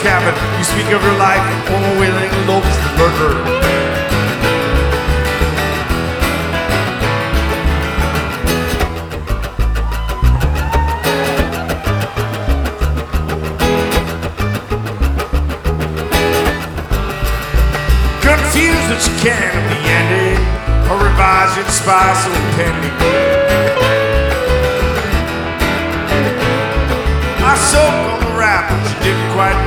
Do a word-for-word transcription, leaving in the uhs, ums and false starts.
cabin. You speak of your life, oh, willing loves the burger. Confused that you can at the ending, or revise your spice or pending. I soak on the rap, but you didn't quite